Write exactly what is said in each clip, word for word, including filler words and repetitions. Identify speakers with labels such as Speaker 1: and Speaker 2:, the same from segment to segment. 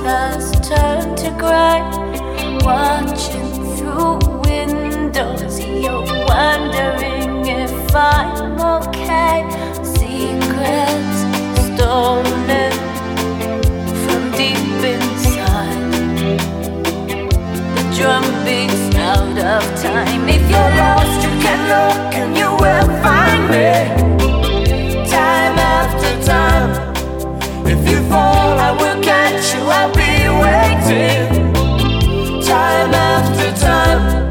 Speaker 1: has turned to gray. Watching through windows, you're wondering if I'm okay. Secrets stolen from deep inside. The drum beats out of time. If you're lost, you can look and you will find me. Time after time. If you fall, I will catch you, I'll be waiting. Time after time.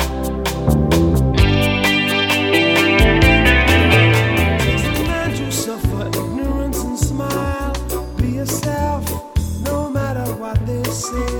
Speaker 2: Remind yourself of ignorance and smile. Be yourself, no matter what they say.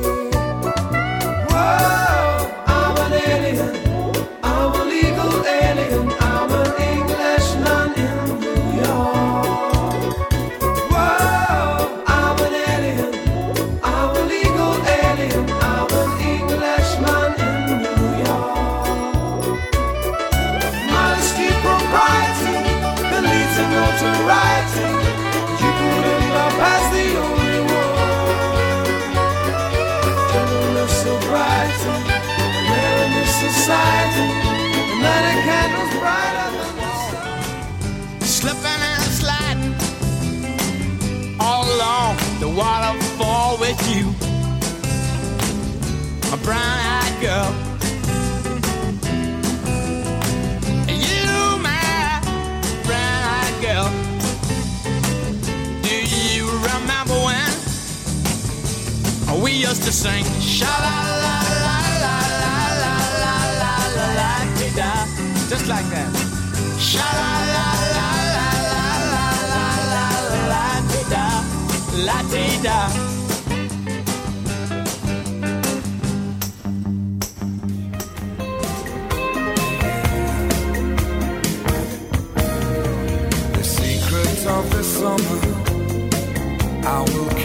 Speaker 2: Whoa, I'm an alien. I'm a legal alien. I'm an Englishman in New York. Whoa, I'm an alien. I'm a legal alien. I'm an Englishman in New York. Modesty, propriety, the leads to notoriety. You could end up as the only one. Gentleness, sobriety, rare in this society. And lighting candles brighter than the sun.
Speaker 3: Slipping and sliding all along the waterfall with you, a brown-eyed girl. You, my brown-eyed girl. Do you remember when we used to sing sha la la la la la la la la la la da, just like that. Sha la la la la la la la la la da, la da.
Speaker 2: The secrets of the summer I will